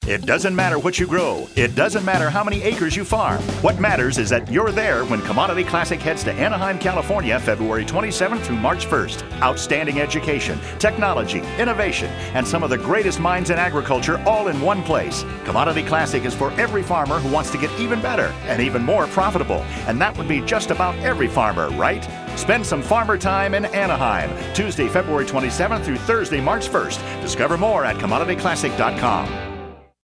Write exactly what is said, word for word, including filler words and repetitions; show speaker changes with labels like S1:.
S1: It doesn't matter what you grow. It doesn't matter how many acres you farm. What matters is that you're there when Commodity Classic heads to Anaheim, California, February twenty-seventh through March first. Outstanding education, technology, innovation, and some of the greatest minds in agriculture all in one place. Commodity Classic is for every farmer who wants to get even better and even more profitable. And that would be just about every farmer, right? Spend some farmer time in Anaheim, Tuesday, February twenty-seventh through Thursday, March first. Discover more at commodity classic dot com.